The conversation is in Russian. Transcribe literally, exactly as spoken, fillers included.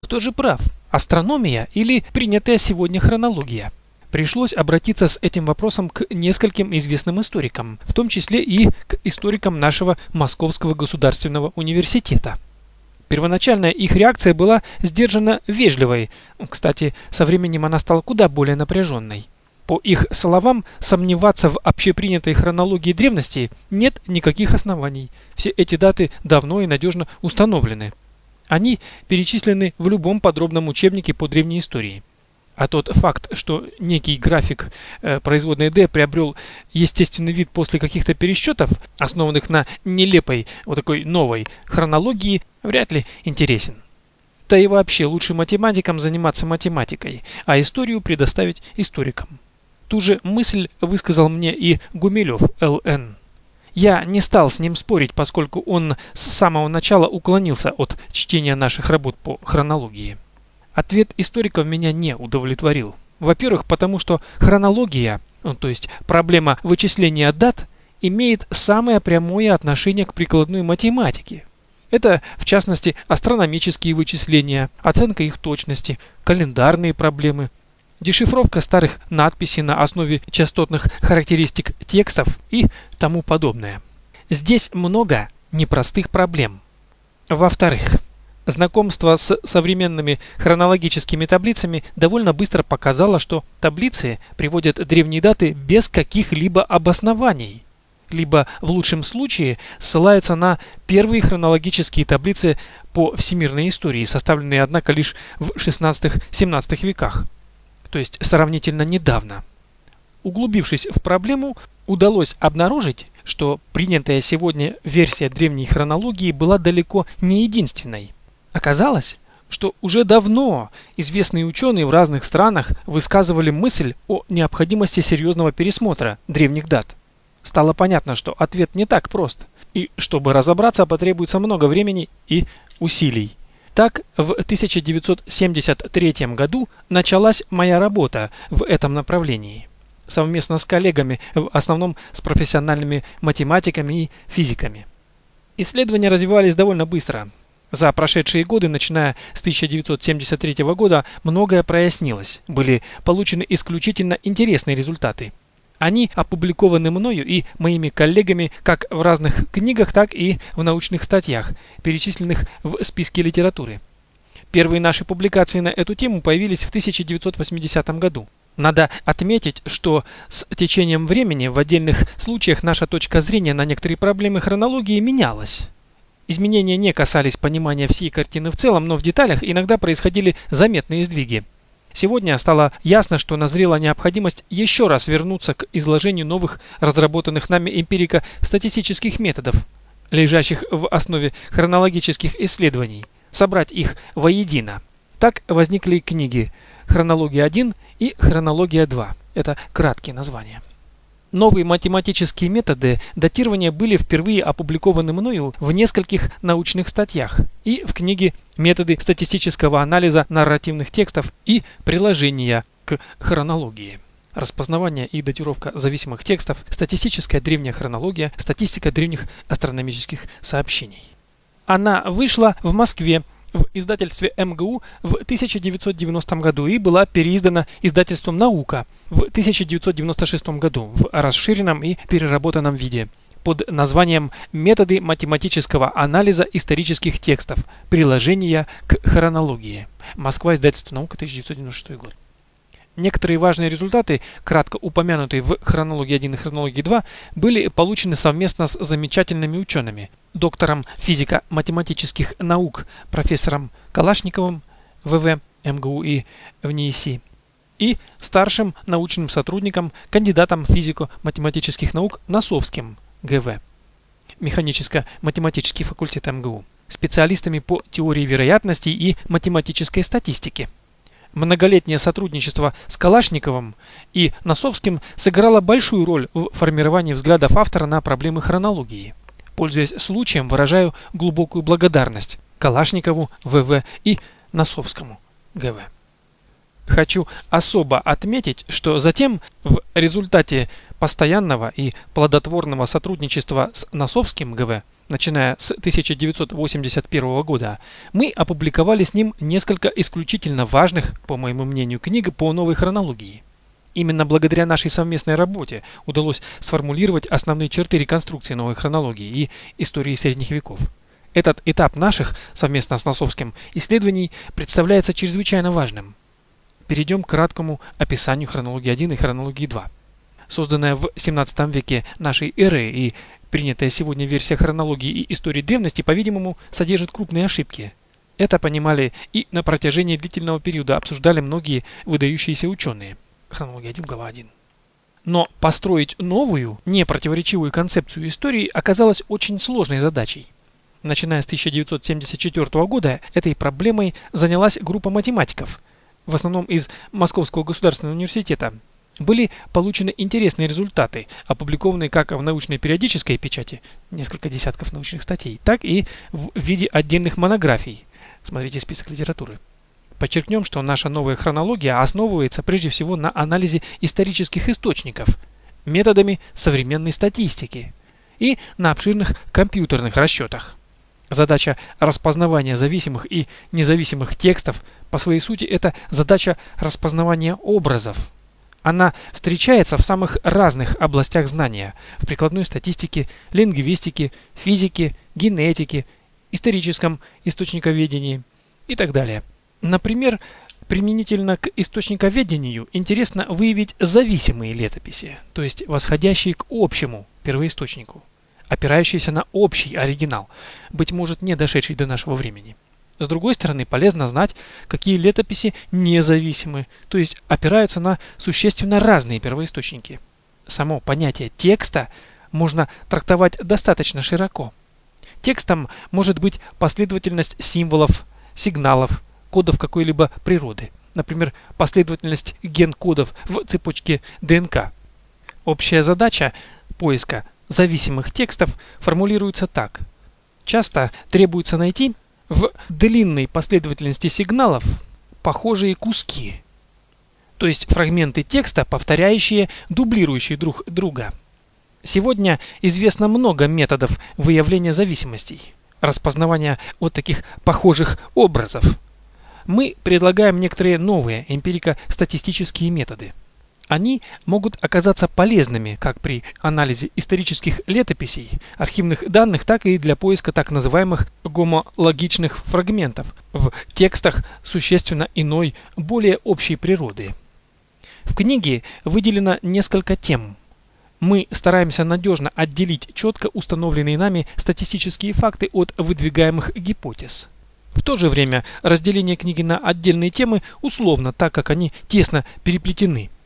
Кто же прав? Астрономия или принятая сегодня хронология? Пришлось обратиться с этим вопросом к нескольким известным историкам, в том числе и к историкам нашего Московского государственного университета. Первоначальная их реакция была сдержанно вежливой. Кстати, со временем она стала куда более напряженной. По их словам, сомневаться в общепринятой хронологии древности нет никаких оснований. Все эти даты давно и надежно установлены. Они перечислены в любом подробном учебнике по древней истории. А тот факт, что некий график э, производной d приобрел естественный вид после каких-то пересчетов, основанных на нелепой, вот такой новой хронологии, вряд ли интересен. Да и вообще лучше математикам заниматься математикой, а историю предоставить историкам. Ту же мысль высказал мне и Гумилев Л Н Я не стал с ним спорить, поскольку он с самого начала уклонился от чтения наших работ по хронологии. Ответ историков меня не удовлетворил. Во-первых, потому что хронология, ну, то есть проблема вычисления дат, имеет самое прямое отношение к прикладной математике. Это, в частности, астрономические вычисления, оценка их точности, календарные проблемы, дешифровка старых надписей на основе частотных характеристик текстов и тому подобное. Здесь много непростых проблем. Во-вторых, знакомство с современными хронологическими таблицами довольно быстро показало, что таблицы приводят древние даты без каких-либо обоснований, либо в лучшем случае ссылаются на первые хронологические таблицы по всемирной истории, составленные, однако, лишь в шестнадцатом-семнадцатом веках, то есть сравнительно недавно. Углубившись в проблему, удалось обнаружить, что принятая сегодня версия древней хронологии была далеко не единственной. Оказалось, что уже давно известные ученые в разных странах высказывали мысль о необходимости серьезного пересмотра древних дат. Стало понятно, что ответ не так прост, и чтобы разобраться, потребуется много времени и усилий. Так, в тысяча девятьсот семьдесят третьем году началась моя работа в этом направлении, совместно с коллегами, в основном с профессиональными математиками и физиками. Исследования развивались довольно быстро. За прошедшие годы, начиная с тысяча девятьсот семьдесят третьего года, многое прояснилось, были получены исключительно интересные результаты. Они опубликованы мною и моими коллегами как в разных книгах, так и в научных статьях, перечисленных в списке литературы. Первые наши публикации на эту тему появились в тысяча девятьсот восьмидесятом году. Надо отметить, что с течением времени в отдельных случаях наша точка зрения на некоторые проблемы хронологии менялась. Изменения не касались понимания всей картины в целом, но в деталях иногда происходили заметные сдвиги. Сегодня стало ясно, что назрела необходимость еще раз вернуться к изложению новых разработанных нами эмпирико-статистических методов, лежащих в основе хронологических исследований, собрать их воедино. Так возникли книги «Хронология один» и «Хронология два». Это краткие названия. Новые математические методы датирования были впервые опубликованы мною в нескольких научных статьях и в книге «Методы статистического анализа нарративных текстов и приложения к хронологии. Распознавание и датировка зависимых текстов, статистическая древняя хронология, статистика древних астрономических сообщений». Она вышла в Москве в издательстве эм гэ у в тысяча девятьсот девяностом году и была переиздана издательством «Наука» в тысяча девятьсот девяносто шестом году в расширенном и переработанном виде под названием «Методы математического анализа исторических текстов. Приложения к хронологии». Москва, издательство «Наука», тысяча девятьсот девяносто шестой год. Некоторые важные результаты, кратко упомянутые в хронологии один и хронологии два, были получены совместно с замечательными учеными, доктором физико-математических наук, профессором Калашниковым, вэ вэ, эм гэ у и в эн и эс, и старшим научным сотрудником, кандидатом физико-математических наук Носовским, гэ вэ, механическо-математический факультет эм гэ у, специалистами по теории вероятностей и математической статистике. Многолетнее сотрудничество с Калашниковым и Носовским сыграло большую роль в формировании взглядов автора на проблемы хронологии. Пользуясь случаем, выражаю глубокую благодарность Калашникову, вэ вэ, и Носовскому, гэ вэ. Хочу особо отметить, что затем в результате постоянного и плодотворного сотрудничества с Носовским, гэ вэ, начиная с тысяча девятьсот восемьдесят первого года, мы опубликовали с ним несколько исключительно важных, по моему мнению, книг по новой хронологии. Именно благодаря нашей совместной работе удалось сформулировать основные черты реконструкции новой хронологии и истории средних веков. Этот этап наших, совместно с Носовским, исследований представляется чрезвычайно важным. Перейдем к краткому описанию хронологии один и хронологии два. Созданная в семнадцатом веке нашей эры и принятая сегодня версия хронологии и истории древности, по-видимому, содержит крупные ошибки. Это понимали и на протяжении длительного периода обсуждали многие выдающиеся ученые. Хронология один, глава один. Но построить новую, непротиворечивую концепцию истории оказалось очень сложной задачей. Начиная с тысяча девятьсот семьдесят четвёртого года этой проблемой занялась группа математиков, в основном из Московского государственного университета. Были получены интересные результаты, опубликованные как в научной периодической печати, несколько десятков научных статей, так и в виде отдельных монографий. Смотрите список литературы. Подчеркнем, что наша новая хронология основывается прежде всего на анализе исторических источников, методами современной статистики и на обширных компьютерных расчетах. Задача распознавания зависимых и независимых текстов по своей сути это задача распознавания образов. Она встречается в самых разных областях знания – в прикладной статистике, лингвистике, физике, генетике, историческом источниковедении и так далее. Например, применительно к источниковедению интересно выявить зависимые летописи, то есть восходящие к общему первоисточнику, опирающиеся на общий оригинал, быть может не дошедший до нашего времени. С другой стороны, полезно знать, какие летописи независимы, то есть опираются на существенно разные первоисточники. Само понятие текста можно трактовать достаточно широко. Текстом может быть последовательность символов, сигналов, кодов какой-либо природы, например, последовательность ген-кодов в цепочке ДНК. Общая задача поиска зависимых текстов формулируется так. Часто требуется найти в длинной последовательности сигналов похожие куски, то есть фрагменты текста, повторяющие, дублирующие друг друга. Сегодня известно много методов выявления зависимостей, распознавания вот таких похожих образов. Мы предлагаем некоторые новые эмпирико-статистические методы. Они могут оказаться полезными как при анализе исторических летописей, архивных данных, так и для поиска так называемых гомологичных фрагментов в текстах существенно иной, более общей природы. В книге выделено несколько тем. Мы стараемся надежно отделить четко установленные нами статистические факты от выдвигаемых гипотез. В то же время разделение книги на отдельные темы условно, так как они тесно переплетены.